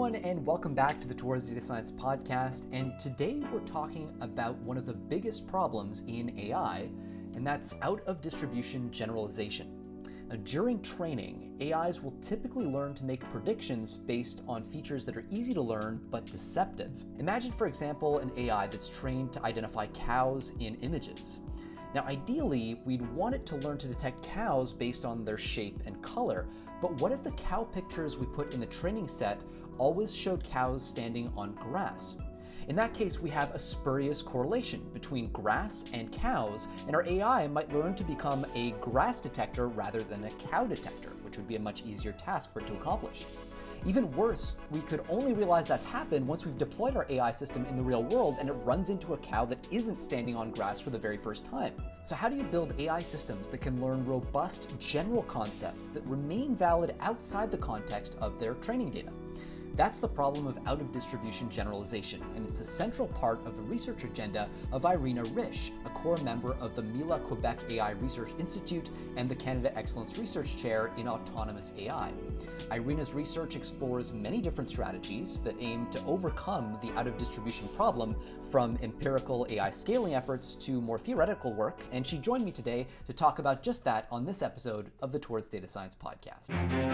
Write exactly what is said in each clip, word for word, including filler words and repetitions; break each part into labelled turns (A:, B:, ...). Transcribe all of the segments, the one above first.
A: everyone, and welcome back to the Towards Data Science podcast. And today we're talking about one of the biggest problems in A I, and that's out of distribution generalization. Now, during training, A Is will typically learn to make predictions based on features that are easy to learn but deceptive. Imagine, for example, an A I that's trained to identify cows in images. Now, ideally, we'd want it to learn to detect cows based on their shape and color, but what if the cow pictures we put in the training set always showed cows standing on grass? In that case, we have a spurious correlation between grass and cows, and our A I might learn to become a grass detector rather than a cow detector, which would be a much easier task for it to accomplish. Even worse, we could only realize that's happened once we've deployed our A I system in the real world and it runs into a cow that isn't standing on grass for the very first time. So how do you build A I systems that can learn robust general concepts that remain valid outside the context of their training data? That's the problem of out-of-distribution generalization, and it's a central part of the research agenda of Irina Risch, a core member of the Mila Quebec A I Research Institute and the Canada Excellence Research Chair in Autonomous A I. Irina's research explores many different strategies that aim to overcome the out-of-distribution problem, from empirical A I scaling efforts to more theoretical work, and she joined me today to talk about just that on this episode of the Towards Data Science podcast.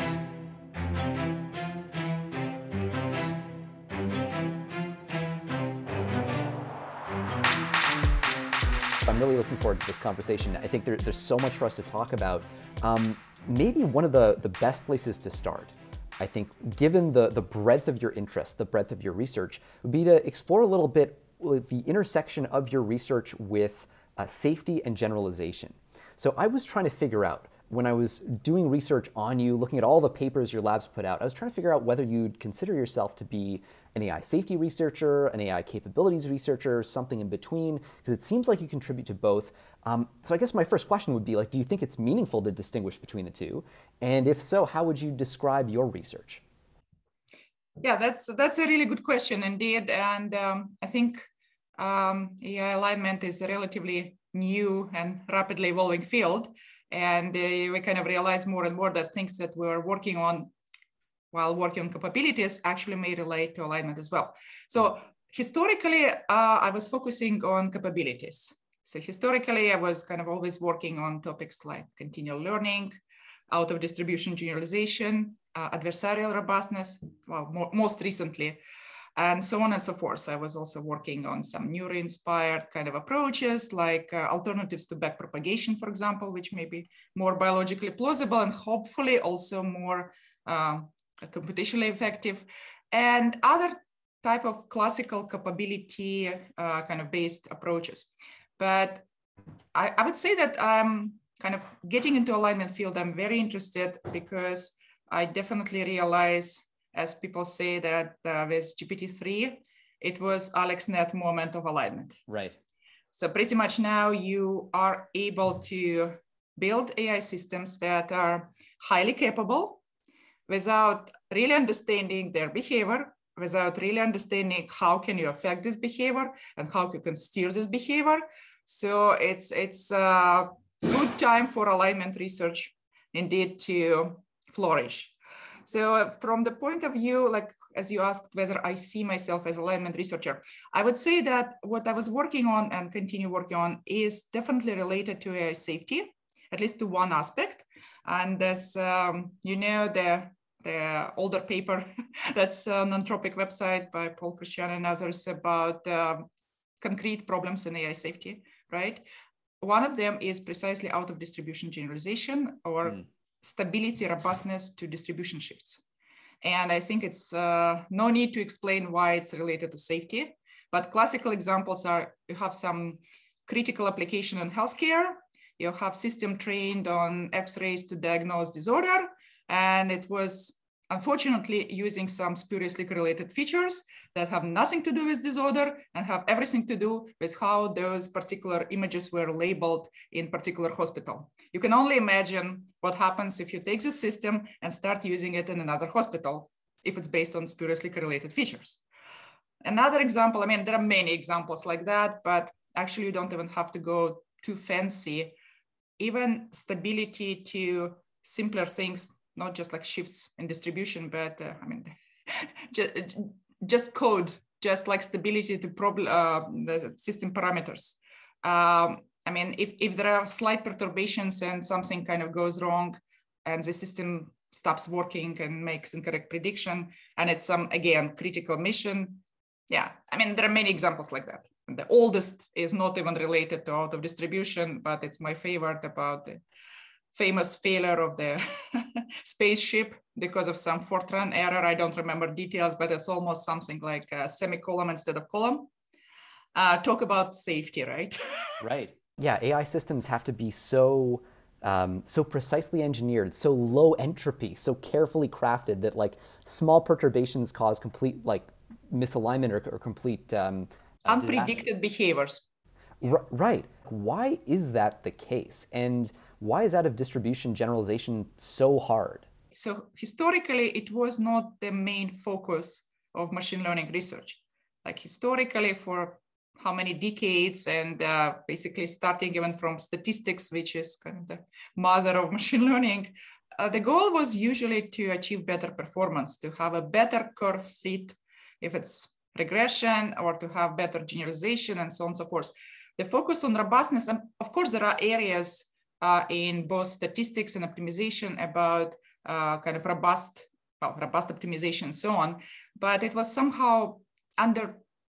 A: I'm really looking forward to this conversation. I think there, there's so much for us to talk about. Um, maybe one of the, the best places to start, I think, given the, the breadth of your interest, the breadth of your research, would be to explore a little bit the intersection of your research with uh, safety and generalization. So I was trying to figure out, when I was doing research on you, looking at all the papers your labs put out, I was trying to figure out whether you'd consider yourself to be an A I safety researcher, an A I capabilities researcher, something in between, because it seems like you contribute to both. Um, so I guess my first question would be, like, do you think it's meaningful to distinguish between the two? And if so, how would you describe your research?
B: Yeah, that's that's a really good question indeed. And um, I think um, A I alignment is a relatively new and rapidly evolving field. And uh, we kind of realize more and more that things that we're working on while working on capabilities actually may relate to alignment as well. So historically, uh, I was focusing on capabilities. So historically, I was kind of always working on topics like continual learning, out of distribution generalization, uh, adversarial robustness, well, more, most recently, and so on and so forth. So I was also working on some neuro-inspired kind of approaches, like uh, alternatives to backpropagation, for example, which may be more biologically plausible and hopefully also more um, computationally effective, and other type of classical capability uh, kind of based approaches. But I, I would say that I'm kind of getting into alignment field. I'm very interested because I definitely realize, as people say, that uh, with G P T three, it was AlexNet moment of alignment.
A: Right.
B: So pretty much now you are able to build A I systems that are highly capable without really understanding their behavior, without really understanding how can you affect this behavior and how you can steer this behavior. So it's, it's a good time for alignment research indeed to flourish. So uh, from the point of view, like, as you asked whether I see myself as an alignment researcher, I would say that what I was working on and continue working on is definitely related to A I safety, at least to one aspect. And as um, you know, the, the older paper that's on Anthropic website by Paul Christian and others about um, concrete problems in A I safety, right? One of them is precisely out of distribution generalization, or mm. stability, robustness to distribution shifts. And I think it's uh, no need to explain why it's related to safety, but classical examples are, you have some critical application in healthcare, you have system trained on X-rays to diagnose disorder, and it was unfortunately using some spuriously correlated features that have nothing to do with disorder and have everything to do with how those particular images were labeled in particular hospital. You can only imagine what happens if you take the system and start using it in another hospital, if it's based on spuriously correlated features. Another example, I mean, there are many examples like that, but actually you don't even have to go too fancy. Even stability to simpler things, not just like shifts in distribution, but uh, I mean, just, just code, just like stability to problem, uh, the system parameters. Um, I mean, if, if there are slight perturbations and something kind of goes wrong and the system stops working and makes incorrect prediction, and it's some, again, critical mission. Yeah, I mean, there are many examples like that. The oldest is not even related to out of distribution, but it's my favorite about the famous failure of the spaceship because of some Fortran error. I don't remember details, but it's almost something like a semicolon instead of column. Uh, talk about safety, right?
A: Right. Yeah, A I systems have to be so um, so precisely engineered, so low entropy, so carefully crafted that like small perturbations cause complete like misalignment or, or complete um, uh,
B: unpredicted
A: disasters.
B: behaviors.
A: R- right. Why is that the case? And why is out of distribution generalization so hard?
B: So historically, it was not the main focus of machine learning research. Like historically, for how many decades, and uh, basically starting even from statistics, which is kind of the mother of machine learning, uh, the goal was usually to achieve better performance, to have a better curve fit, if it's regression, or to have better generalization, and so on and so forth. The focus on robustness, and of course, there are areas uh, in both statistics and optimization about uh, kind of robust, well, robust optimization and so on, but it was somehow under,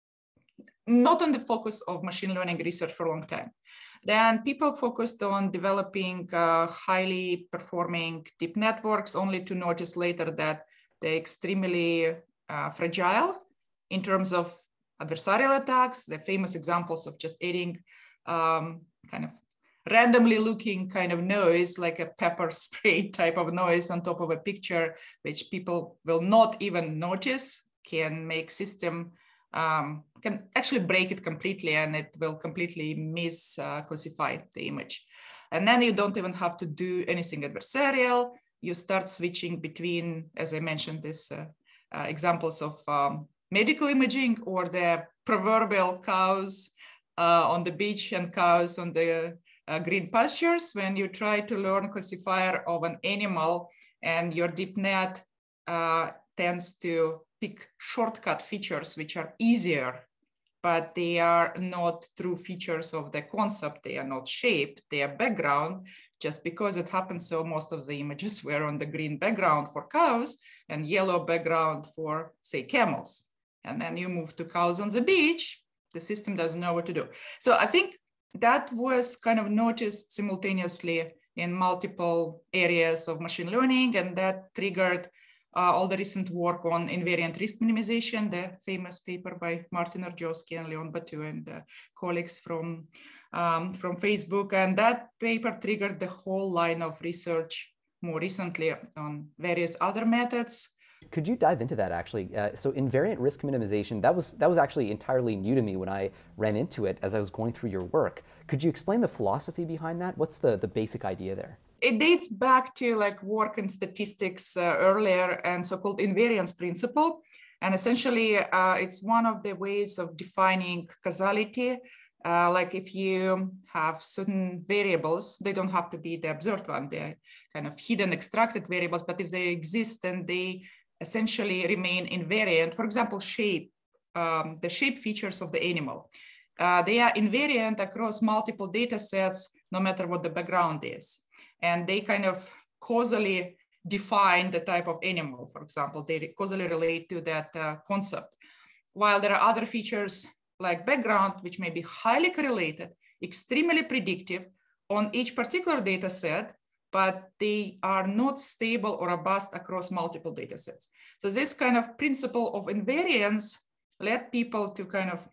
B: not on the focus of machine learning research for a long time. Then people focused on developing uh, highly performing deep networks, only to notice later that they're extremely uh, fragile in terms of adversarial attacks. The famous examples of just adding um, kind of randomly looking kind of noise, like a pepper spray type of noise on top of a picture, which people will not even notice, can make system Um, can actually break it completely, and it will completely misclassify uh, the image. And then you don't even have to do anything adversarial. You start switching between, as I mentioned, these uh, uh, examples of um, medical imaging, or the proverbial cows uh, on the beach and cows on the uh, green pastures. When you try to learn classifier of an animal, and your deep net uh, tends to pick shortcut features which are easier, but they are not true features of the concept. They are not shape, they are background. Just because it happens so, most of the images were on the green background for cows and yellow background for, say, camels. And then you move to cows on the beach, the system doesn't know what to do. So I think that was kind of noticed simultaneously in multiple areas of machine learning, and that triggered Uh, all the recent work on invariant risk minimization, the famous paper by Martin Arjosky and Leon Batu and uh, colleagues from, um, from Facebook. And that paper triggered the whole line of research more recently on various other methods.
A: Could you dive into that actually? Uh, so invariant risk minimization, that was, that was actually entirely new to me when I ran into it as I was going through your work. Could you explain the philosophy behind that? What's the, the basic idea there?
B: It dates back to like work in statistics uh, earlier, and so-called invariance principle. And essentially, uh, it's one of the ways of defining causality. Uh, like if you have certain variables, they don't have to be the observed one, they're kind of hidden extracted variables, but if they exist and they essentially remain invariant, for example, shape, um, the shape features of the animal, uh, they are invariant across multiple data sets, no matter what the background is. And they kind of causally define the type of animal, for example, they causally relate to that uh, concept. While there are other features like background, which may be highly correlated, extremely predictive on each particular data set, but they are not stable or robust across multiple data sets. So this kind of principle of invariance led people to kind of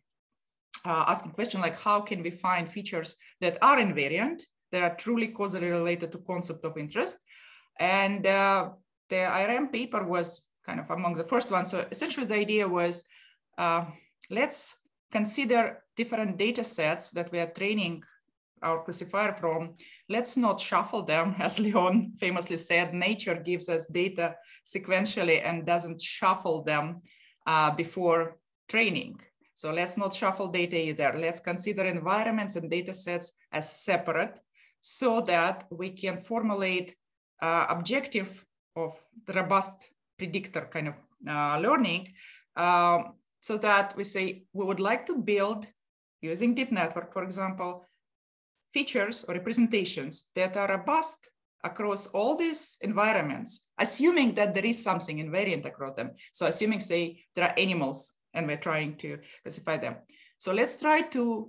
B: uh, ask a question like, how can we find features that are invariant, that are truly causally related to concept of interest? And uh, the I R M paper was kind of among the first ones. So essentially the idea was, uh, let's consider different data sets that we are training our classifier from. Let's not shuffle them. As Leon famously said, nature gives us data sequentially and doesn't shuffle them uh, before training. So let's not shuffle data either. Let's consider environments and data sets as separate so that we can formulate uh, objective of robust predictor kind of uh, learning, um, so that we say we would like to build, using deep network, for example, features or representations that are robust across all these environments, assuming that there is something invariant across them. So assuming, say, there are animals and we're trying to classify them. So let's try to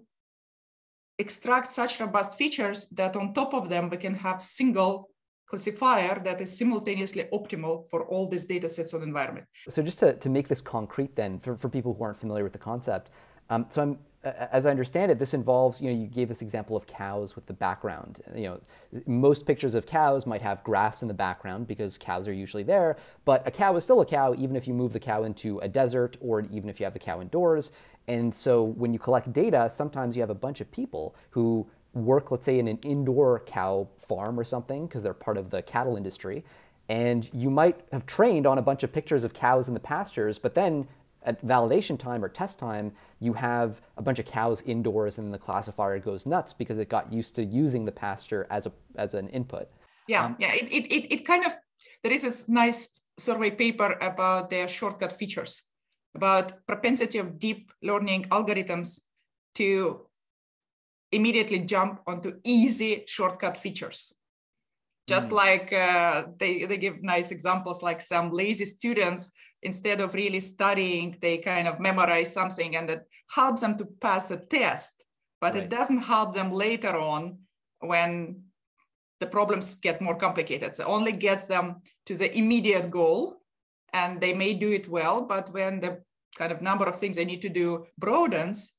B: extract such robust features that on top of them, we can have single classifier that is simultaneously optimal for all these data sets of the environment.
A: So just to, to make this concrete then, for, for people who aren't familiar with the concept, um, so I'm, as I understand it, this involves, you know, you gave this example of cows with the background. You know, most pictures of cows might have grass in the background because cows are usually there, but a cow is still a cow even if you move the cow into a desert or even if you have the cow indoors. And so when you collect data, sometimes you have a bunch of people who work, let's say, in an indoor cow farm or something because they're part of the cattle industry. And you might have trained on a bunch of pictures of cows in the pastures, but then at validation time or test time, you have a bunch of cows indoors and the classifier goes nuts because it got used to using the pasture as a as an input.
B: Yeah,
A: um,
B: yeah. It, it, it, it kind of, there is this nice survey paper about their shortcut features, about propensity of deep learning algorithms to immediately jump onto easy shortcut features. Just mm. like uh, they, they give nice examples, like some lazy students, instead of really studying, they kind of memorize something and that helps them to pass a test, but right. It doesn't help them later on when the problems get more complicated. So it only gets them to the immediate goal and they may do it well, but when the kind of number of things they need to do broadens,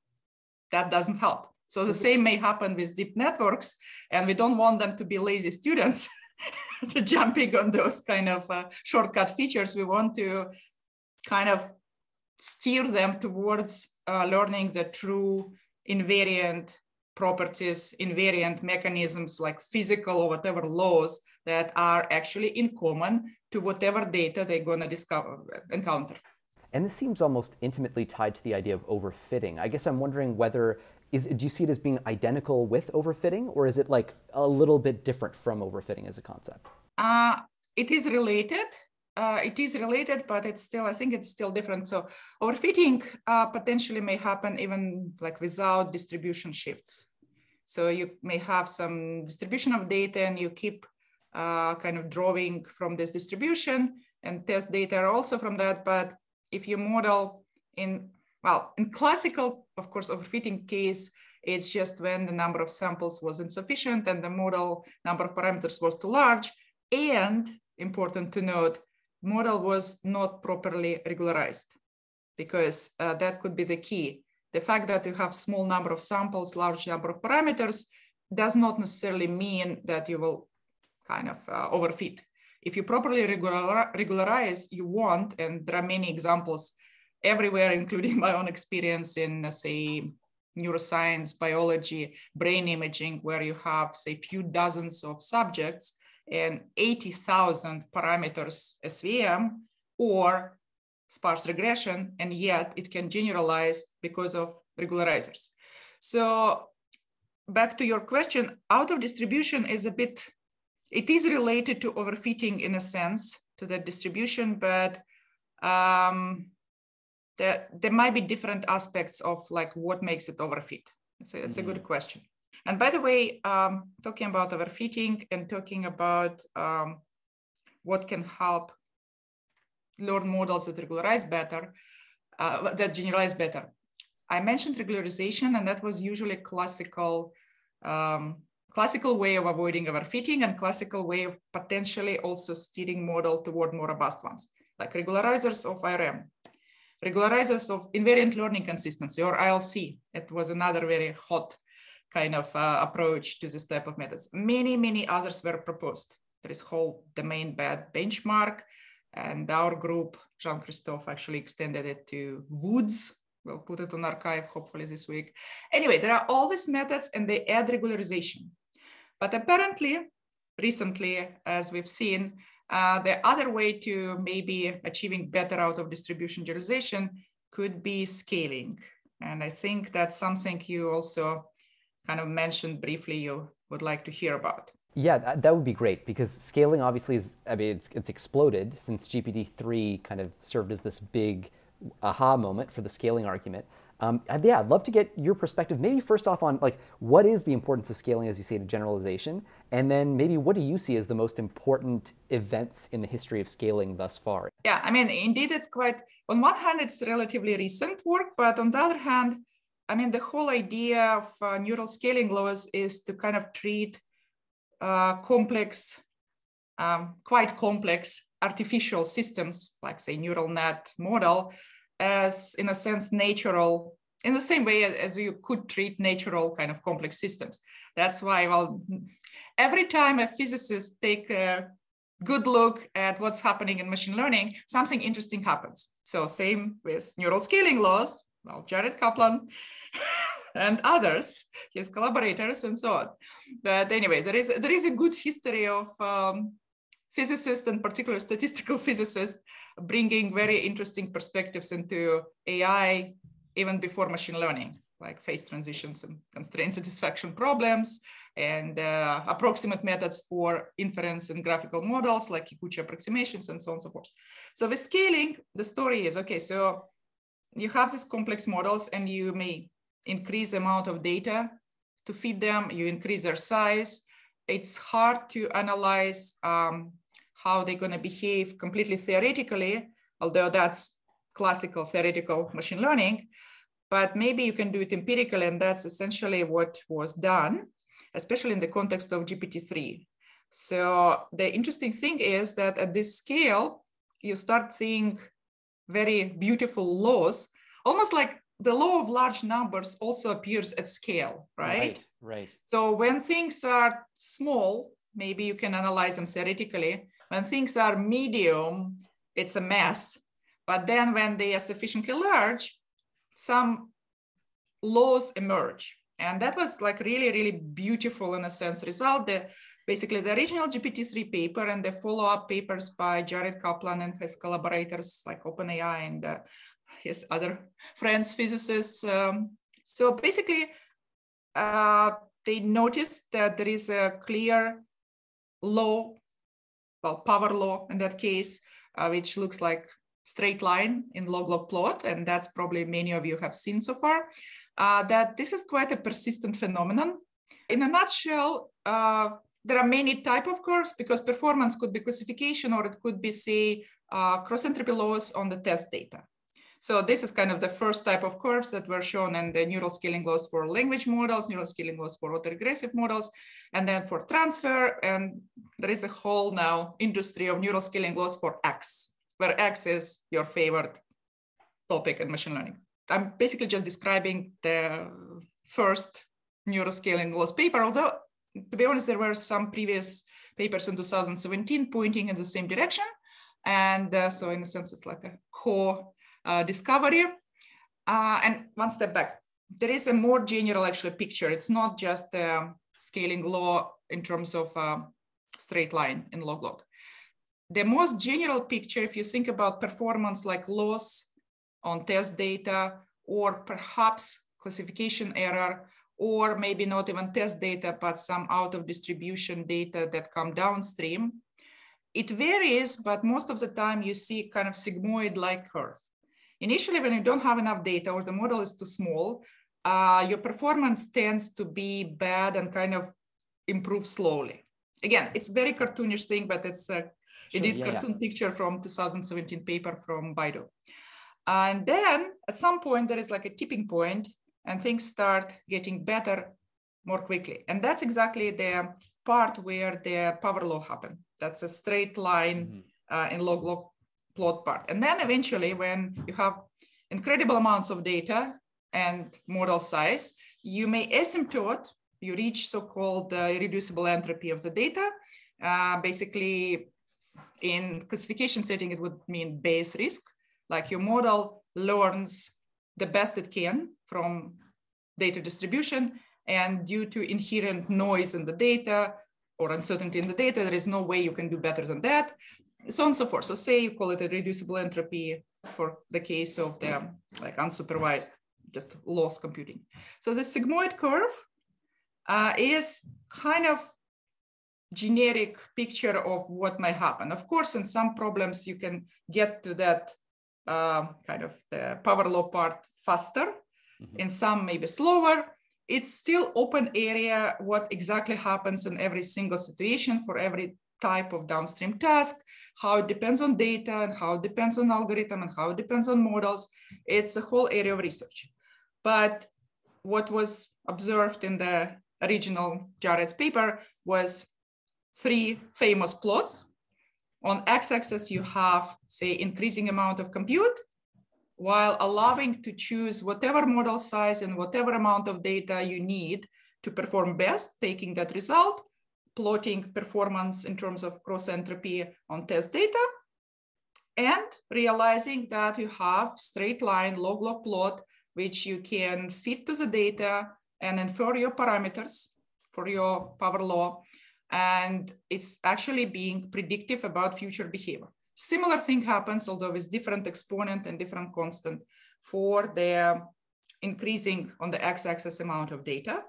B: that doesn't help. So the same may happen with deep networks, and we don't want them to be lazy students to jumping on those kind of uh, shortcut features. We want to kind of steer them towards uh, learning the true invariant properties, invariant mechanisms like physical or whatever laws that are actually in common to whatever data they're going to discover, encounter.
A: And this seems almost intimately tied to the idea of overfitting. I guess I'm wondering whether Is, do you see it as being identical with overfitting, or is it like a little bit different from overfitting as a concept?
B: Uh, it is related. Uh, it is related, but it's still, I think it's still different. So overfitting uh, potentially may happen even like without distribution shifts. So you may have some distribution of data and you keep uh, kind of drawing from this distribution and test data also from that. But if you model in Well, in classical, of course, overfitting case, it's just when the number of samples was insufficient and the model number of parameters was too large. And important to note, model was not properly regularized because uh, that could be the key. The fact that you have small number of samples, large number of parameters does not necessarily mean that you will kind of uh, overfit. If you properly regular, regularize, you won't, and there are many examples everywhere, including my own experience in, uh, say, neuroscience, biology, brain imaging, where you have, say, few dozens of subjects and eighty thousand parameters S V M or sparse regression, and yet it can generalize because of regularizers. So back to your question, out of distribution is a bit, it is related to overfitting in a sense to that distribution, but um, There, there might be different aspects of like what makes it overfit. It's a, it's mm-hmm. a good question. And by the way, um, talking about overfitting and talking about um, what can help learn models that regularize better, uh, that generalize better. I mentioned regularization, and that was usually classical, um, classical way of avoiding overfitting and classical way of potentially also steering model toward more robust ones, like regularizers of I R M. Regularizers of invariant learning consistency, or I L C. It was another very hot kind of uh, approach to this type of methods. Many, many others were proposed. There is whole domain bad benchmark, and our group, Jean-Christophe, actually extended it to Woods. We'll put it on archive, hopefully this week. Anyway, there are all these methods and they add regularization. But apparently, recently, as we've seen, Uh, the other way to maybe achieving better out of distribution generalization could be scaling. And I think that's something you also kind of mentioned briefly you would like to hear about.
A: Yeah, that, that would be great because scaling obviously is, I mean, it's, it's exploded since G P T three kind of served as this big aha moment for the scaling argument. Um, and yeah, I'd love to get your perspective, maybe first off on like, what is the importance of scaling, as you say, to generalization? And then maybe what do you see as the most important events in the history of scaling thus far?
B: Yeah, I mean, indeed, it's quite, on one hand, it's relatively recent work, but on the other hand, I mean, the whole idea of uh, neural scaling laws is to kind of treat uh, complex, um, quite complex artificial systems, like say neural net model, as in a sense natural, in the same way as you could treat natural kind of complex systems. That's why, well, every time a physicist take a good look at what's happening in machine learning, something interesting happens. So same with neural scaling laws, well, Jared Kaplan and others, his collaborators and so on. But anyway, there is, there is a good history of um, physicists and particularly statistical physicists bringing very interesting perspectives into A I even before machine learning, like phase transitions and constraint satisfaction problems and uh, approximate methods for inference and graphical models like Kikuchi approximations and so on and so forth. So with scaling, the story is, okay, so you have these complex models and you may increase the amount of data to feed them, you increase their size. It's hard to analyze um, how they're going to behave completely theoretically, although that's classical theoretical machine learning, but maybe you can do it empirically, and that's essentially what was done, especially in the context of G P T three. So the interesting thing is that at this scale, you start seeing very beautiful laws, almost like the law of large numbers also appears at scale, right?
A: Right, right.
B: So when things are small, maybe you can analyze them theoretically. When things are medium, it's a mess. But then when they are sufficiently large, some laws emerge. And that was like really, really beautiful in a sense result. The, basically the original G P T three paper and the follow-up papers by Jared Kaplan and his collaborators like OpenAI and uh, his other friends, physicists. Um, so basically, uh, they noticed that there is a clear law, well, power law in that case, uh, which looks like straight line in log-log plot, and that's probably many of you have seen so far, uh, that this is quite a persistent phenomenon. In a nutshell, uh, there are many type of curves because performance could be classification or it could be, say, uh, cross-entropy laws on the test data. So this is kind of the first type of curves that were shown in the neural scaling laws for language models, neural scaling laws for autoregressive models, and then for transfer. And there is a whole now industry of neural scaling laws for X, where X is your favorite topic in machine learning. I'm basically just describing the first neural scaling laws paper, although to be honest, there were some previous papers in two thousand seventeen pointing in the same direction. And uh, so in a sense, it's like a core uh, discovery. Uh, and one step back, there is a more general actually picture. It's not just a scaling law in terms of uh, straight line in log-log. The most general picture, if you think about performance like loss on test data, or perhaps classification error, or maybe not even test data, but some out of distribution data that come downstream, it varies, but most of the time you see kind of sigmoid-like curve. Initially, when you don't have enough data or the model is too small, uh, your performance tends to be bad and kind of improve slowly. Again, it's very cartoonish thing, but it's a
A: Sure,
B: indeed
A: yeah,
B: cartoon
A: yeah.
B: picture from two thousand seventeen paper from Baidu. And then at some point, there is like a tipping point and things start getting better more quickly. And that's exactly the part where the power law happened. That's a straight line mm-hmm. uh, in log-log plot part. And then eventually when you have incredible amounts of data and model size, you may asymptote, you reach so-called uh, irreducible entropy of the data. Uh, basically, in classification setting, it would mean Bayes risk, like your model learns the best it can from data distribution, and due to inherent noise in the data or uncertainty in the data, there is no way you can do better than that, so on and so forth. So say you call it a reducible entropy for the case of the like unsupervised, just loss computing. So the sigmoid curve uh, is kind of generic picture of what might happen. Of course, in some problems, you can get to that uh, kind of the power law part faster. Mm-hmm. In some, maybe slower. It's still open area what exactly happens in every single situation for every type of downstream task, how it depends on data and how it depends on algorithm and how it depends on models. It's a whole area of research. But what was observed in the original Jared's paper was three famous plots. On x-axis, you have, say, increasing amount of compute, while allowing to choose whatever model size and whatever amount of data you need to perform best, taking that result, plotting performance in terms of cross entropy on test data, and realizing that you have straight line log-log plot, which you can fit to the data and infer your parameters for your power law. And it's actually being predictive about future behavior. Similar thing happens, although with different exponent and different constant for the increasing on the x-axis amount of data.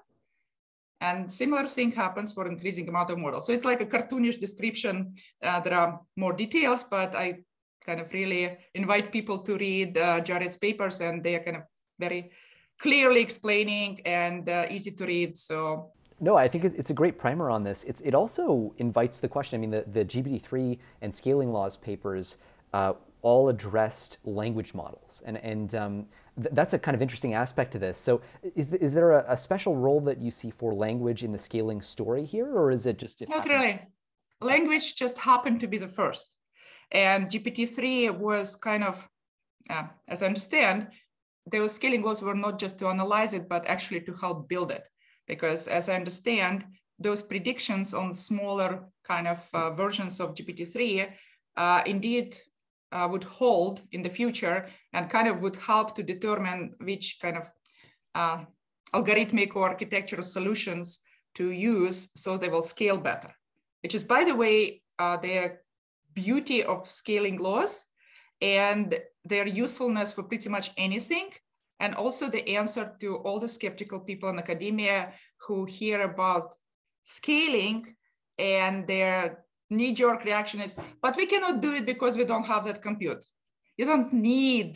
B: And similar thing happens for increasing amount of models. So it's like a cartoonish description. Uh, there are more details, but I kind of really invite people to read uh, Jared's papers, and they are kind of very clearly explaining and uh, easy to read. So.
A: No, I think it's a great primer on this. It's, it also invites the question. I mean, the, the G P T three and scaling laws papers uh, all addressed language models. And, and um, th that's a kind of interesting aspect to this. So is, th is there a, a special role that you see for language in the scaling story here, or is it just... It
B: Not really. Language just happened to be the first. And G P T three was kind of, uh, as I understand, those scaling laws were not just to analyze it, but actually to help build it. Because as I understand, those predictions on smaller kind of uh, versions of G P T three uh, indeed uh, would hold in the future and kind of would help to determine which kind of uh, algorithmic or architectural solutions to use so they will scale better, which is, by the way, uh, the beauty of scaling laws and their usefulness for pretty much anything. And also the answer to all the skeptical people in academia who hear about scaling and their knee-jerk reaction is, but we cannot do it because we don't have that compute. You don't need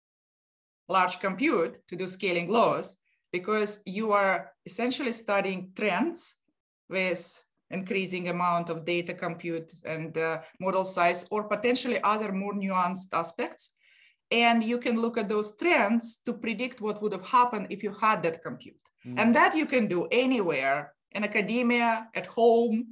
B: large compute to do scaling laws because you are essentially studying trends with increasing amount of data compute and uh, model size, or potentially other more nuanced aspects. And you can look at those trends to predict what would have happened if you had that compute. Mm. And that you can do anywhere, in academia, at home.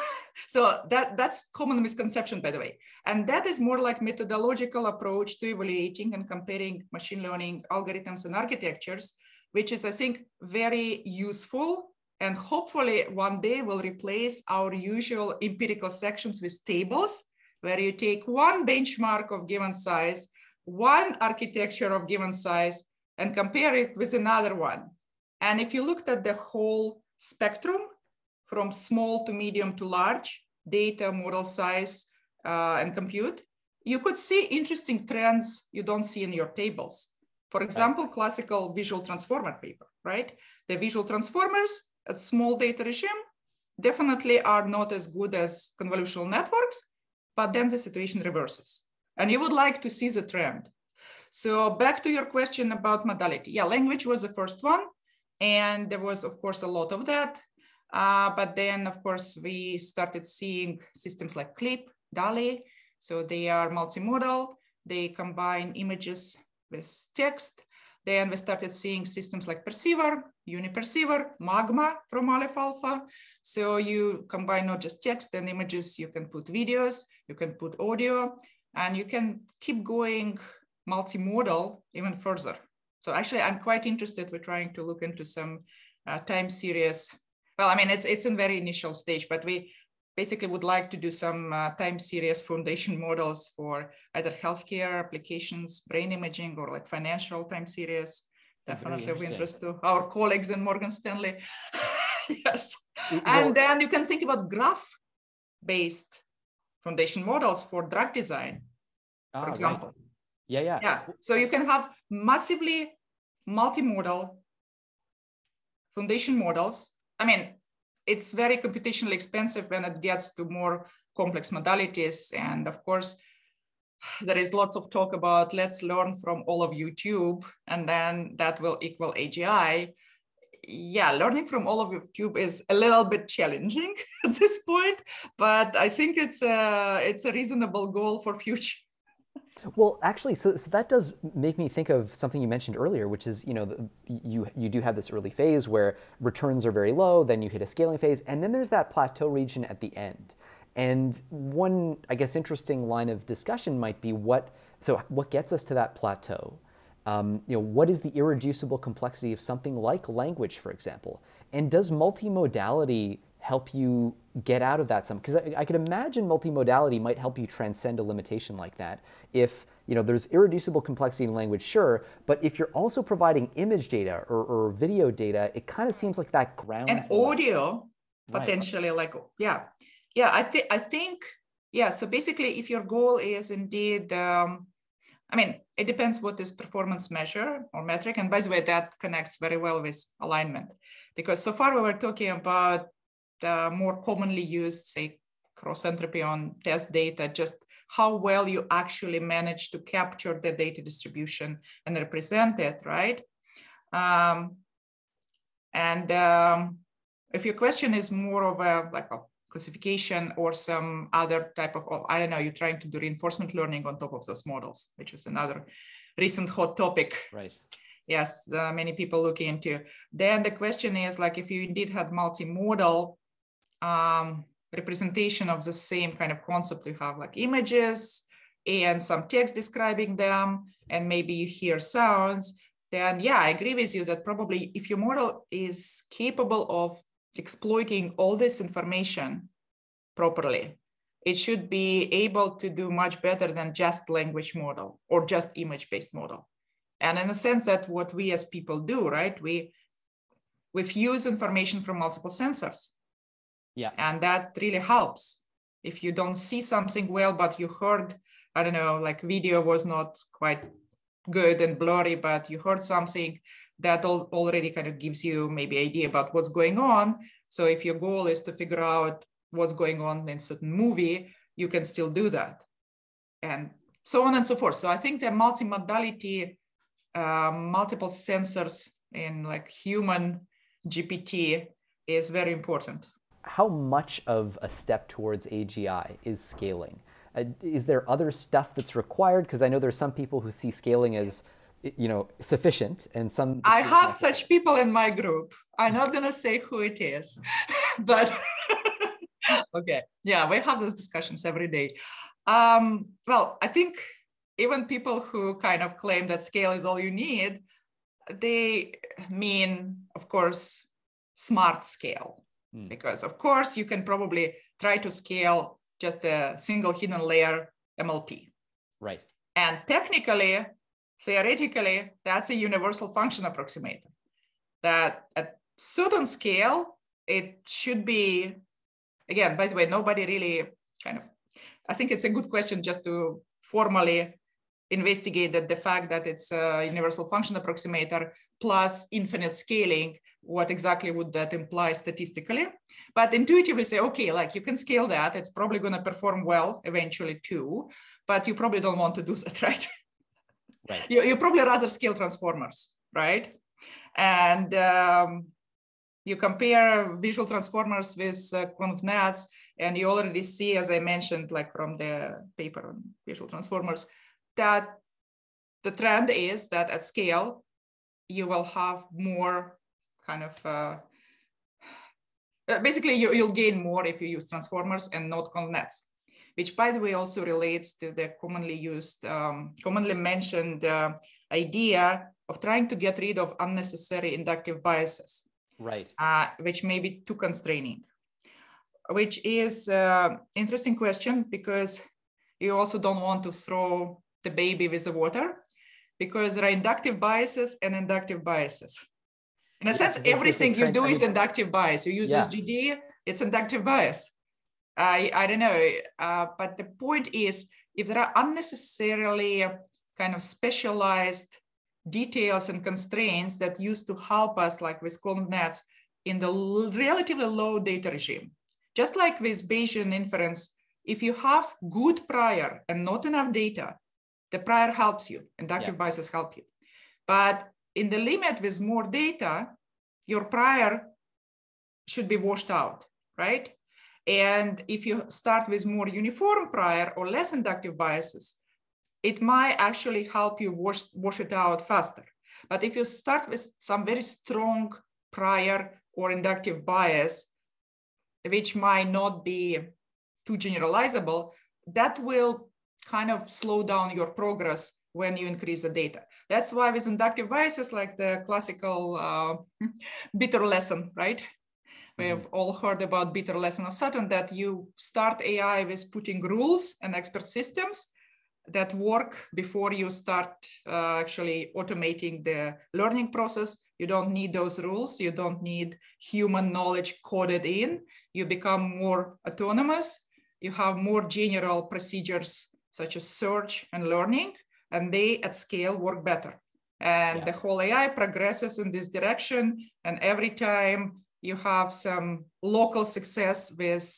B: So that, that's common misconception, by the way. And that is more like methodological approach to evaluating and comparing machine learning algorithms and architectures, which is, I think, very useful. And hopefully one day will replace our usual empirical sections with tables, where you take one benchmark of given size, one architecture of given size, and compare it with another one. And if you looked at the whole spectrum from small to medium to large, data, model size, uh, and compute, you could see interesting trends you don't see in your tables. For example, classical visual transformer paper, right? The visual transformers at small data regime definitely are not as good as convolutional networks, but then the situation reverses. And you would like to see the trend. So back to your question about modality. Yeah, language was the first one. And there was, of course, a lot of that. Uh, but then, of course, we started seeing systems like CLIP, DALL-E. So they are multimodal. They combine images with text. Then we started seeing systems like Perceiver, UniPerceiver, Magma from Aleph Alpha. So you combine not just text and images, you can put videos, you can put audio, and you can keep going multimodal even further. So actually, I'm quite interested. We're trying to look into some uh, time series. Well, I mean, it's, it's in very initial stage, but we basically would like to do some uh, time series foundation models for either healthcare applications, brain imaging, or like financial time series. Definitely of interest to our colleagues in Morgan Stanley. Yes. Well, and then you can think about graph-based foundation models for drug design, for ah, example. Right.
A: Yeah, yeah.
B: Yeah. So you can have massively multimodal foundation models. I mean, it's very computationally expensive when it gets to more complex modalities. And of course, there is lots of talk about let's learn from all of YouTube, and then that will equal A G I. Yeah, learning from all of YouTube is a little bit challenging at this point, but I think it's a, it's a reasonable goal for future.
A: Well, actually, so, so that does make me think of something you mentioned earlier, which is, you know, the, you, you do have this early phase where returns are very low, then you hit a scaling phase, and then there's that plateau region at the end. And one, I guess, interesting line of discussion might be what, so what gets us to that plateau? Um, you know, what is the irreducible complexity of something like language, for example? And does multimodality help you get out of that some? Because I, I could imagine multimodality might help you transcend a limitation like that. If, you know, there's irreducible complexity in language, sure, but if you're also providing image data or, or video data, it kind of seems like that grounds
B: and audio, potentially,
A: right.
B: like, yeah. Yeah, I, th- I think, yeah, so basically if your goal is indeed, um, I mean, it depends what is performance measure or metric. And by the way, that connects very well with alignment, because so far we were talking about the more commonly used, say, cross entropy on test data, just how well you actually manage to capture the data distribution and represent it, right? Um, and um, if your question is more of a, like a classification or some other type of, I don't know, you're trying to do reinforcement learning on top of those models, which is another recent hot topic.
A: Right.
B: Yes, uh, many people looking into. Then the question is, like, if you indeed had multimodal um, representation of the same kind of concept, you have like images and some text describing them, and maybe you hear sounds, then yeah, I agree with you that probably if your model is capable of exploiting all this information properly, it should be able to do much better than just language model or just image-based model. And in the sense that what we as people do, right, we we fuse information from multiple sensors.
A: Yeah.
B: And that really helps. If you don't see something well, but you heard, I don't know, like video was not quite good and blurry, but you heard something, that all, already kind of gives you maybe idea about what's going on. So if your goal is to figure out what's going on in a certain movie, you can still do that. And so on and so forth. So I think the multimodality, uh, multiple sensors in like human G P T is very important.
A: How much of a step towards A G I is scaling? Uh, is there other stuff that's required? Because I know there's some people who see scaling as, you know, sufficient, and some.
B: I have such people in my group. I'm not gonna say who it is, but okay, yeah, we have those discussions every day. Um, well, I think even people who kind of claim that scale is all you need, they mean, of course, smart scale. Mm. Because of course you can probably try to scale just a single hidden layer M L P.
A: Right.
B: And technically, theoretically, that's a universal function approximator. That at certain scale, it should be, again, by the way, nobody really kind of, I think it's a good question just to formally investigate that the fact that it's a universal function approximator plus infinite scaling, what exactly would that imply statistically? But intuitively say, okay, like you can scale that, it's probably going to perform well eventually too, but you probably don't want to do that, right?
A: Right.
B: You, you probably rather scale transformers, right? And um, you compare visual transformers with uh, convnets, and you already see, as I mentioned, like from the paper on visual transformers, that the trend is that at scale, you will have more kind of, uh, basically you, you'll gain more if you use transformers and not convnets, which by the way also relates to the commonly used, um, commonly mentioned uh, idea of trying to get rid of unnecessary inductive biases.
A: Right.
B: Uh, which may be too constraining, which is an interesting question because you also don't want to throw the baby with the water, because there are inductive biases and inductive biases. In a
A: yeah,
B: sense, everything you do is inductive bias. You use
A: yeah.
B: S G D, it's inductive bias. I, I don't know, uh, but the point is, if there are unnecessarily kind of specialized details and constraints that used to help us, like with convnets, in the relatively low data regime. Just like with Bayesian inference, if you have good prior and not enough data, the prior helps you, inductive yeah. biases help you. But in the limit with more data, your prior should be washed out, right? And if you start with more uniform prior or less inductive biases, it might actually help you wash, wash it out faster. But if you start with some very strong prior or inductive bias, which might not be too generalizable, that will kind of slow down your progress when you increase the data. That's why with inductive biases, like the classical uh, bitter lesson, right? Mm-hmm. We have all heard about bitter lesson of Saturn, that you start A I with putting rules and expert systems that work before you start uh, actually automating the learning process. You don't need those rules. You don't need human knowledge coded in. You become more autonomous. You have more general procedures such as search and learning, and they at scale work better. And yeah. the whole A I progresses in this direction. And every time you have some local success with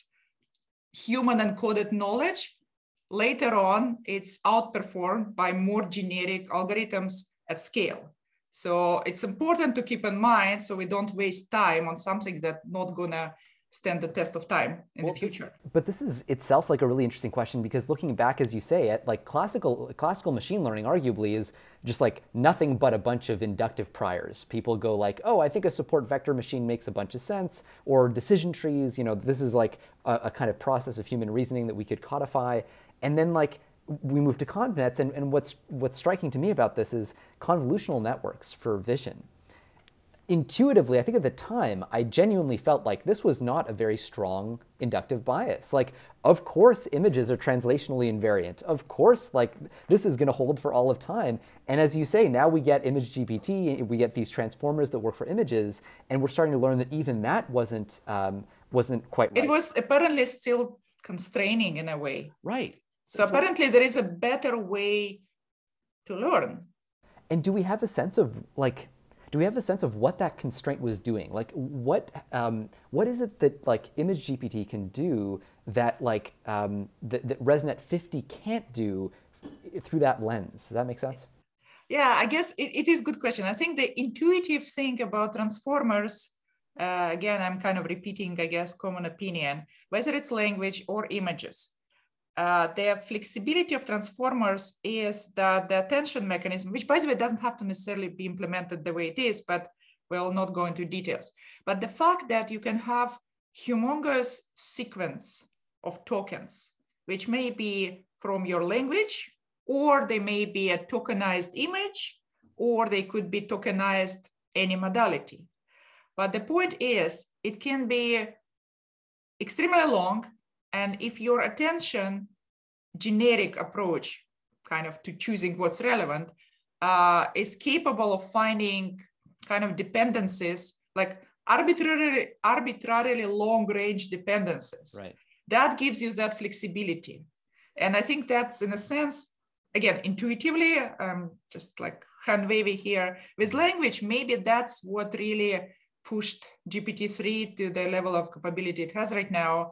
B: human encoded knowledge, later on, it's outperformed by more generic algorithms at scale. So it's important to keep in mind so we don't waste time on something that's not gonna stand the test of time in well, the future.
A: This, but this is itself like a really interesting question, because looking back, as you say it, like classical classical machine learning arguably is just like nothing but a bunch of inductive priors. People go like, oh, I think a support vector machine makes a bunch of sense, or decision trees, you know, this is like a, a kind of process of human reasoning that we could codify. And then like we move to convnets, and, and what's what's striking to me about this is convolutional networks for vision. Intuitively, I think at the time, I genuinely felt like this was not a very strong inductive bias. Like, of course, images are translationally invariant. Of course, like, this is going to hold for all of time. And as you say, now we get Image G P T, we get these transformers that work for images, and we're starting to learn that even that wasn't um, wasn't quite right.
B: It was apparently still constraining in a way.
A: Right.
B: So, so apparently there is a better way to learn.
A: And do we have a sense of, like, do we have a sense of what that constraint was doing? Like, what um, what is it that like Image G P T can do that like um, that, that ResNet fifty can't do through that lens? Does that make sense?
B: Yeah, I guess it, it is a good question. I think the intuitive thing about transformers, uh, again, I'm kind of repeating, I guess, common opinion, whether it's language or images. Uh, the flexibility of transformers is that the attention mechanism, which by the way doesn't have to necessarily be implemented the way it is, but we'll not go into details. But the fact that you can have humongous sequence of tokens, which may be from your language, or they may be a tokenized image, or they could be tokenized any modality. But the point is, it can be extremely long. And if your attention generic approach kind of to choosing what's relevant uh, is capable of finding kind of dependencies, like arbitrarily, arbitrarily long range dependencies,
A: right.
B: that gives you that flexibility. And I think that's in a sense, again, intuitively, um, just like hand wavy here with language, maybe that's what really pushed G P T three to the level of capability it has right now.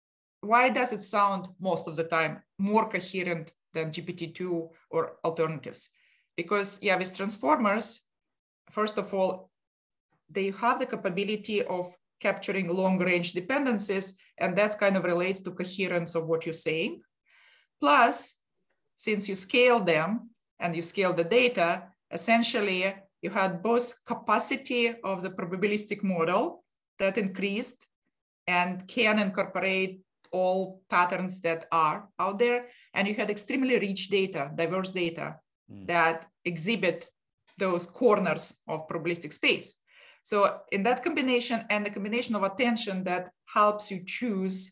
B: Why does it sound most of the time more coherent than G P T two or alternatives? Because yeah, with transformers, first of all, they have the capability of capturing long range dependencies, and that kind of relates to coherence of what you're saying. Plus, since you scale them and you scale the data, essentially you had both capacity of the probabilistic model that increased and can incorporate all patterns that are out there. And you had extremely rich data, diverse data mm. that exhibit those corners of probabilistic space. So in that combination and the combination of attention that helps you choose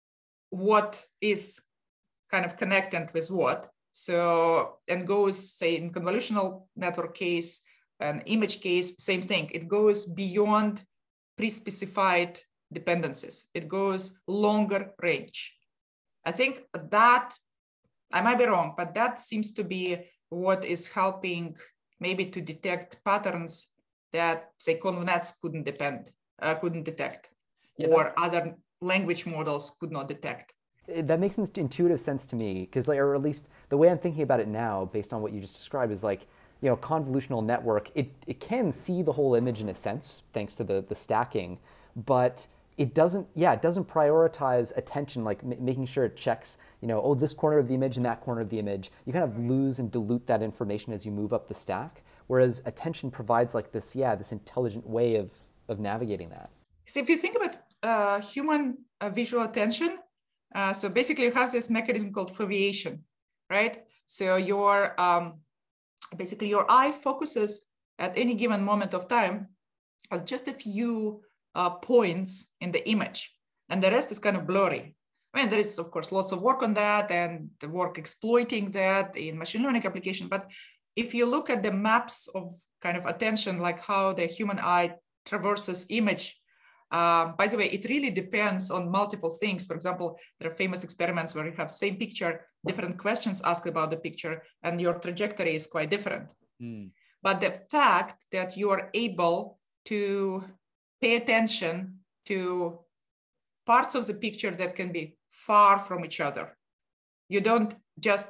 B: what is kind of connected with what. So, and goes, say, in convolutional network case, an image case, same thing. It goes beyond pre-specified dependencies. It goes longer range. I think that, I might be wrong, but that seems to be what is helping maybe to detect patterns that, say, convnets couldn't depend uh, couldn't detect,
A: yeah,
B: or
A: that,
B: other language models could not detect.
A: that makes intuitive sense to me, because, like, or at least the way I'm thinking about it now, based on what you just described, is like, you know, convolutional network, it, it can see the whole image in a sense, thanks to the, the stacking, but it doesn't, yeah, it doesn't prioritize attention, like m- making sure it checks, you know, oh, this corner of the image and that corner of the image. You kind of lose and dilute that information as you move up the stack, whereas attention provides like this, yeah, this intelligent way of, of navigating that.
B: So if you think about uh, human uh, visual attention, uh, so basically you have this mechanism called foveation, right? So your, um, basically your eye focuses at any given moment of time on just a few uh, points in the image, and the rest is kind of blurry. I mean, there is, of course, lots of work on that and the work exploiting that in machine learning application. But if you look at the maps of kind of attention, like how the human eye traverses image, uh, by the way, it really depends on multiple things. For example, there are famous experiments where you have same picture, different questions asked about the picture, and your trajectory is quite different. Mm. But the fact that you are able to pay attention to parts of the picture that can be far from each other. You don't just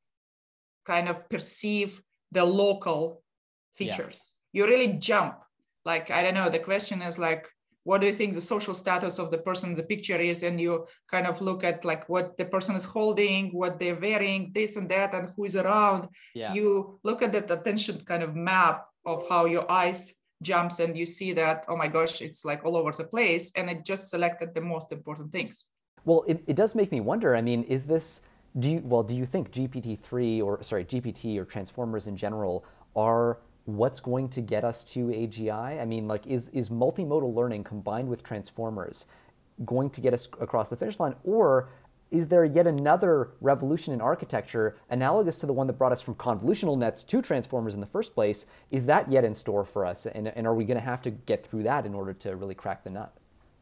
B: kind of perceive the local features. Yeah. You really jump. Like, I don't know, the question is like, what do you think the social status of the person in the picture is? And you kind of look at like what the person is holding, what they're wearing, this and that, and who is around. Yeah. You look at that attention kind of map of how your eyes jumps, and you see that, oh my gosh, it's like all over the place, and it just selected the most important things.
A: Well, it, it does make me wonder, I mean, is this, do you, well, do you think G P T three or, sorry, G P T or transformers in general are what's going to get us to A G I? I mean, like, is, is multimodal learning combined with transformers going to get us across the finish line? Or is there yet another revolution in architecture analogous to the one that brought us from convolutional nets to transformers in the first place? Is that yet in store for us? And, and are we going to have to get through that in order to really crack the nut?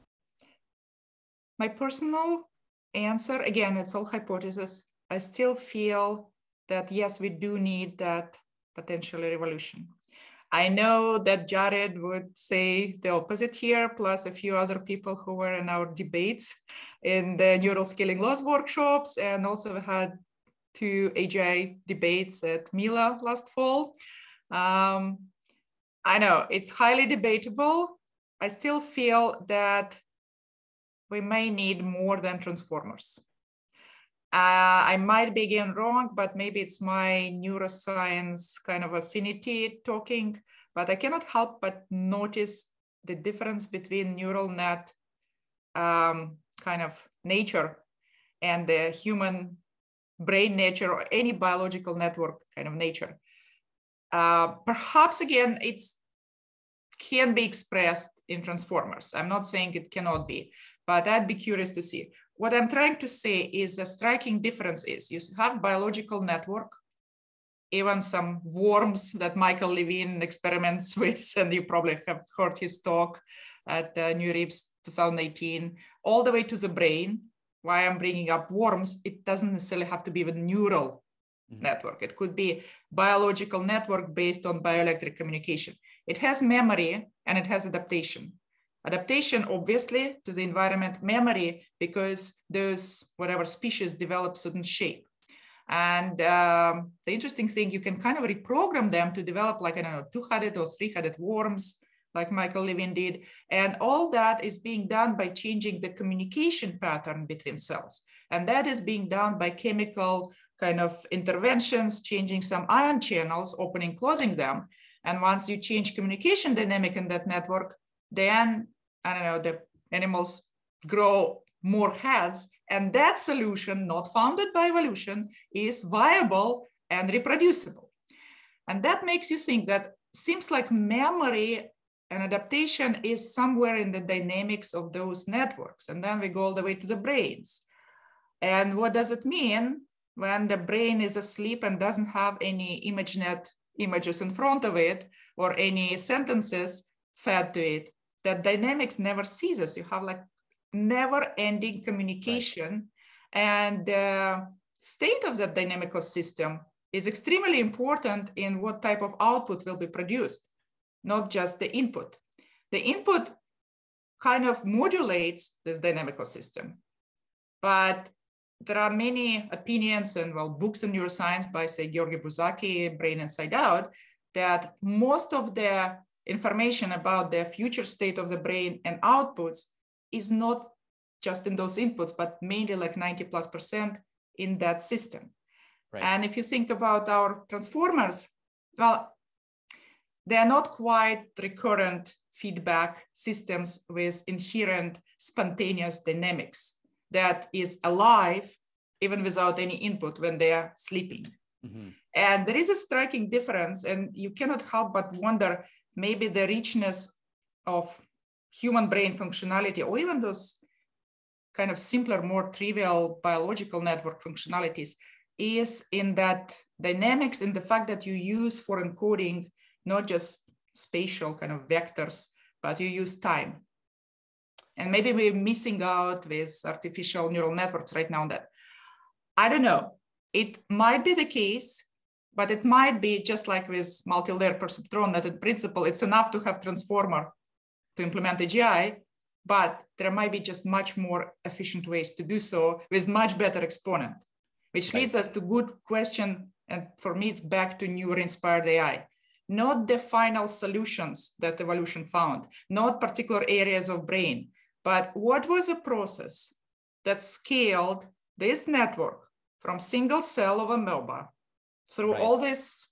B: My personal answer, again, it's all hypothesis. I still feel that, yes, we do need that potentially revolution. I know that Jared would say the opposite here, plus a few other people who were in our debates in the neural scaling laws workshops, and also we had two A G I debates at Mila last fall. Um, I know it's highly debatable. I still feel that we may need more than transformers. Uh, I might be again wrong, but maybe it's my neuroscience kind of affinity talking, but I cannot help but notice the difference between neural net um, kind of nature and the human brain nature or any biological network kind of nature. Uh, perhaps again, it's can be expressed in transformers. I'm not saying it cannot be, but I'd be curious to see. What I'm trying to say is the striking difference is you have biological network, even some worms that Michael Levine experiments with, and you probably have heard his talk at uh, NeurIPS twenty eighteen, all the way to the brain. Why I'm bringing up worms, it doesn't necessarily have to be a neural mm-hmm. network. It could be biological network based on bioelectric communication. It has memory and it has adaptation. Adaptation, obviously, to the environment, memory, because those whatever species develop certain shape. And um, the interesting thing, you can kind of reprogram them to develop like, I don't know, two-headed or three-headed worms, like Michael Levine did. And all that is being done by changing the communication pattern between cells. And that is being done by chemical kind of interventions, changing some ion channels, opening, closing them. And once you change communication dynamic in that network, then I don't know, the animals grow more heads, and that solution, not founded by evolution, is viable and reproducible. And that makes you think that seems like memory and adaptation is somewhere in the dynamics of those networks. And then we go all the way to the brains. And what does it mean when the brain is asleep and doesn't have any ImageNet images in front of it or any sentences fed to it? That dynamics never ceases. You have like never-ending communication, right. And the state of that dynamical system is extremely important in what type of output will be produced, not just the input. The input kind of modulates this dynamical system. But there are many opinions and well books in neuroscience by, say, Georgi Buzaki, Brain Inside Out, that most of the information about the future state of the brain and outputs is not just in those inputs, but mainly like ninety plus percent in that system. Right. And if you think about our transformers, well, they are not quite recurrent feedback systems with inherent spontaneous dynamics that is alive even without any input when they are sleeping. Mm-hmm. And there is a striking difference, and you cannot help but wonder maybe the richness of human brain functionality, or even those kind of simpler, more trivial biological network functionalities, is in that dynamics, in the fact that you use for encoding not just spatial kind of vectors, but you use time. And maybe we're missing out with artificial neural networks right now on that. I don't know. It might be the case, but it might be just like with multi-layer perceptron, that in principle, it's enough to have transformer to implement A G I, but there might be just much more efficient ways to do so with much better exponent, which leads us to good question. And for me, it's back to neural-inspired A I. Not the final solutions that evolution found, not particular areas of brain, but what was a process that scaled this network from single cell of amoeba through right. all these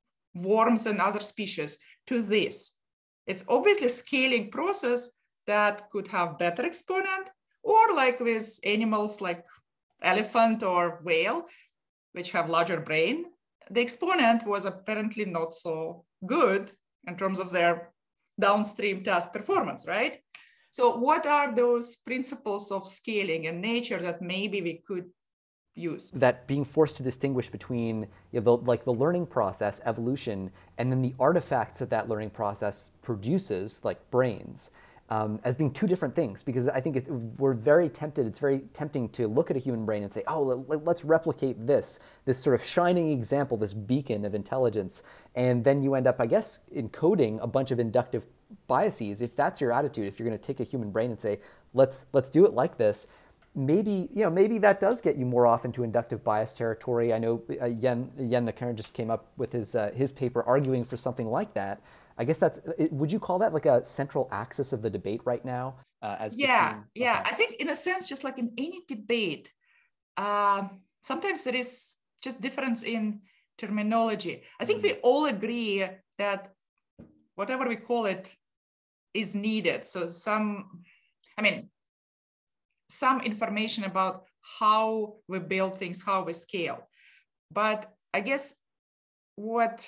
B: worms and other species to this. It's obviously a scaling process that could have better exponent, or like with animals like elephant or whale, which have larger brain, the exponent was apparently not so good in terms of their downstream task performance, right? So what are those principles of scaling and nature that maybe we could use?
A: That being forced to distinguish between you know, the, like the learning process, evolution, and then the artifacts that that learning process produces, like brains, um, as being two different things. Because I think it's, we're very tempted, it's very tempting to look at a human brain and say, oh, let, let's replicate this, this sort of shining example, this beacon of intelligence. And then you end up, I guess, encoding a bunch of inductive biases. If that's your attitude, if you're going to take a human brain and say, let's let's do it like this, maybe you know maybe that does get you more off into inductive bias territory. I know uh, Yen Yen Nakaran just came up with his uh, his paper arguing for something like that. I guess that's, would you call that like a central axis of the debate right now?
B: Uh, as yeah, between, yeah. Okay. I think in a sense, just like in any debate, uh, sometimes there is just difference in terminology. I think mm-hmm. we all agree that whatever we call it is needed. So some, I mean, some information about how we build things, how we scale. But I guess what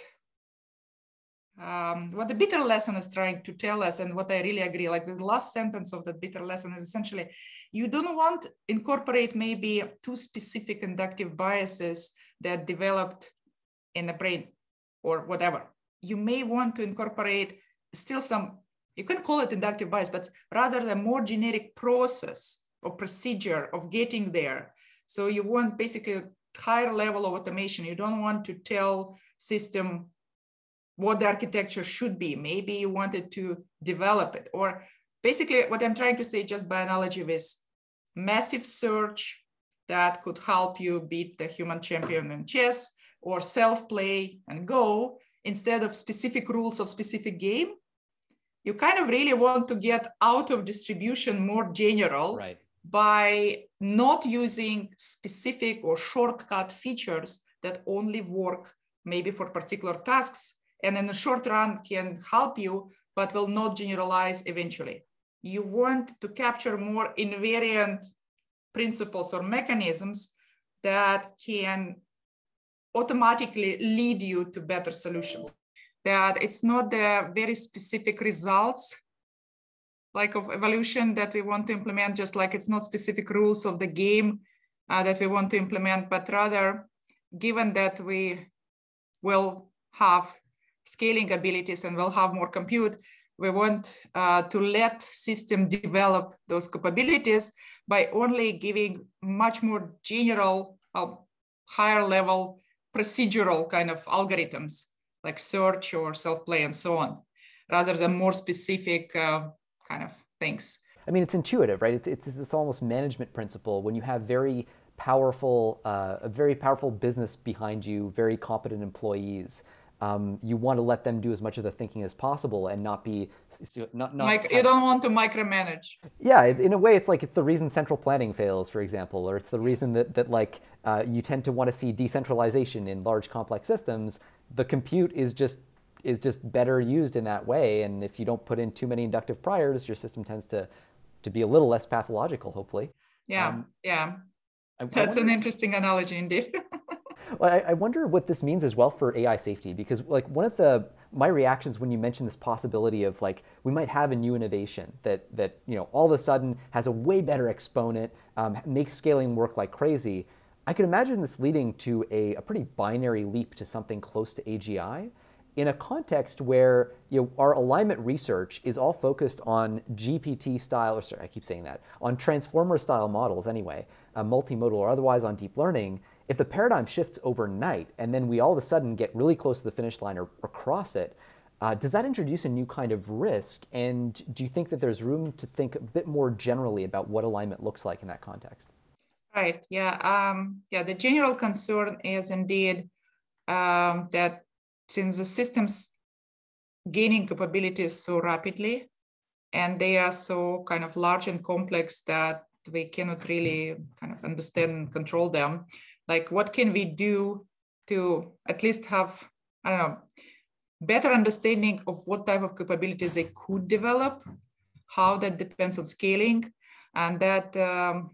B: um, what the bitter lesson is trying to tell us, and what I really agree, like the last sentence of that bitter lesson is essentially, you don't want to incorporate maybe two specific inductive biases that developed in the brain or whatever. You may want to incorporate still some, you can call it inductive bias, but rather the more generic process or procedure of getting there. So you want basically a higher level of automation. You don't want to tell system what the architecture should be. Maybe you wanted to develop it. Or basically what I'm trying to say, just by analogy, with massive search that could help you beat the human champion in chess, or self-play and Go, instead of specific rules of specific game. You kind of really want to get out of distribution more general, right, by not using specific or shortcut features that only work maybe for particular tasks, and in the short run can help you, but will not generalize eventually. You want to capture more invariant principles or mechanisms that can automatically lead you to better solutions. That it's not the very specific results like of evolution that we want to implement, just like it's not specific rules of the game uh, that we want to implement, but rather, given that we will have scaling abilities and will have more compute, we want uh, to let system develop those capabilities by only giving much more general, uh, higher level procedural kind of algorithms like search or self-play and so on, rather than more specific uh, kind of things.
A: I mean, it's intuitive, right? It's, it's this almost management principle when you have very powerful, uh, a very powerful business behind you, very competent employees. Um, you want to let them do as much of the thinking as possible and not be not not
B: Like
A: have,
B: you don't want to micromanage.
A: Yeah, in a way, it's like it's the reason central planning fails, for example, or it's the reason that that like uh, you tend to want to see decentralization in large complex systems. The compute is just is just better used in that way, and if you don't put in too many inductive priors, your system tends to to be a little less pathological, hopefully.
B: Yeah,
A: um,
B: yeah.
A: I,
B: That's
A: I wonder,
B: an interesting analogy indeed.
A: well, I, I wonder what this means as well for A I safety, because like one of the my reactions when you mentioned this possibility of like we might have a new innovation that that you know all of a sudden has a way better exponent, um, makes scaling work like crazy. I could imagine this leading to a, a pretty binary leap to something close to A G I, in a context where you know our alignment research is all focused on G P T style, or sorry, I keep saying that, on transformer style models anyway, uh, multimodal or otherwise on deep learning. If the paradigm shifts overnight and then we all of a sudden get really close to the finish line or, or cross it, uh, does that introduce a new kind of risk? And do you think that there's room to think a bit more generally about what alignment looks like in that context?
B: Right. Yeah. Um, yeah. The general concern is indeed um, that since the systems gaining capabilities so rapidly and they are so kind of large and complex that we cannot really kind of understand and control them, like what can we do to at least have, I don't know, better understanding of what type of capabilities they could develop, how that depends on scaling, and that, um,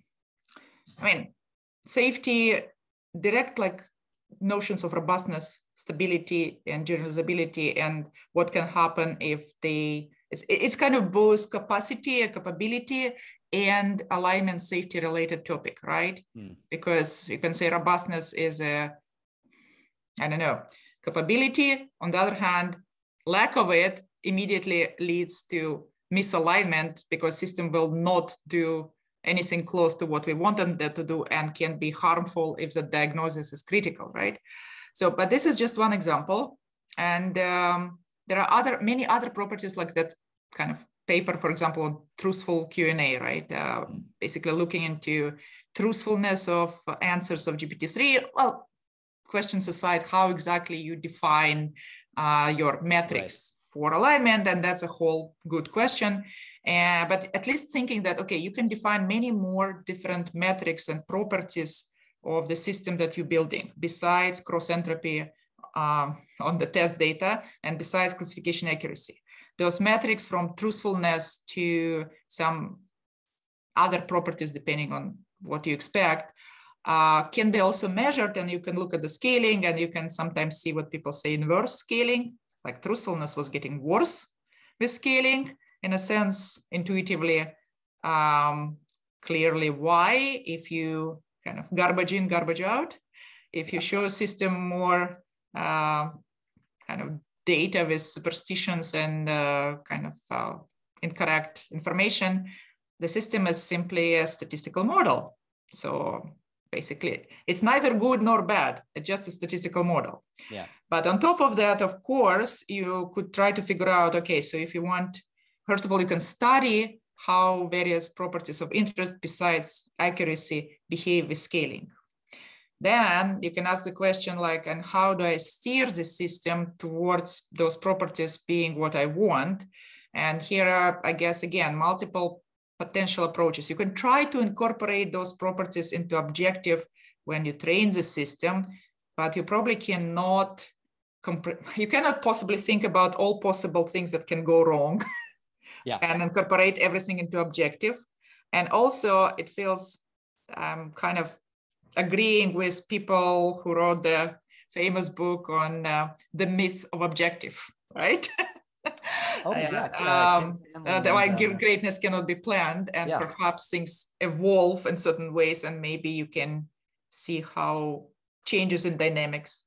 B: I mean, safety, direct like notions of robustness, stability, and generalizability, and what can happen if they, it's, it's kind of both capacity and capability and alignment safety related topic, right? Mm. Because you can say robustness is a, I don't know, capability. On the other hand, lack of it immediately leads to misalignment because system will not do anything close to what we want them to do and can be harmful if the diagnosis is critical, right? So, but this is just one example. And um, there are other many other properties like that kind of paper, for example, on truthful Q and A, right? Uh, basically looking into truthfulness of answers of G P T three. Well, questions aside, how exactly you define uh, your metrics right. for alignment, and that's a whole good question. Uh, but at least thinking that, okay, you can define many more different metrics and properties of the system that you're building, besides cross entropy um, on the test data, and besides classification accuracy. Those metrics from truthfulness to some other properties, depending on what you expect, uh, can be also measured, and you can look at the scaling, and you can sometimes see what people say inverse scaling, like truthfulness was getting worse with scaling, in a sense, intuitively, um, clearly why, if you kind of garbage in, garbage out, if you show a system more uh, kind of data with superstitions and uh, kind of uh, incorrect information, the system is simply a statistical model. So basically, it's neither good nor bad. It's just a statistical model.
A: Yeah.
B: But on top of that, of course, you could try to figure out, okay, so if you want, first of all, you can study how various properties of interest besides accuracy behave with scaling. Then you can ask the question like, and how do I steer the system towards those properties being what I want? And here are, I guess, again, multiple potential approaches. You can try to incorporate those properties into objective when you train the system, but you probably cannot, you cannot possibly think about all possible things that can go wrong yeah. and incorporate everything into objective. And also it feels um, kind of agreeing with people who wrote the famous book on uh, the myth of objective, right?
A: Oh, yeah.
B: Uh, um, uh, the, why uh, greatness cannot be planned, and yeah. perhaps things evolve in certain ways, and maybe you can see how changes in dynamics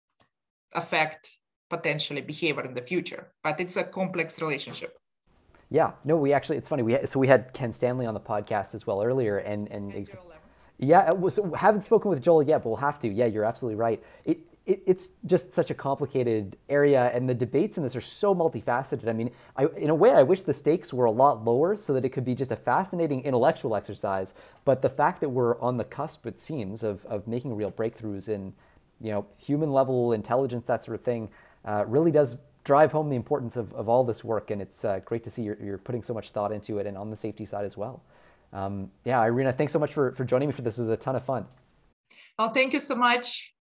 B: affect potentially behavior in the future. But it's a complex relationship.
A: Yeah. No, we actually, it's funny. We had, so we had Ken Stanley on the podcast as well earlier, and and. and Yeah, so haven't spoken with Joel yet, but we'll have to. Yeah, you're absolutely right. It, it, it's just such a complicated area, and the debates in this are so multifaceted. I mean, I, in a way, I wish the stakes were a lot lower so that it could be just a fascinating intellectual exercise. But the fact that we're on the cusp, it seems, of, of making real breakthroughs in, you know, human level intelligence, that sort of thing, uh, really does drive home the importance of, of all this work. And it's uh, great to see you're, you're putting so much thought into it, and on the safety side as well. Um, yeah, Irina, thanks so much for, for joining me for this. It was a ton of fun.
B: Well, thank you so much.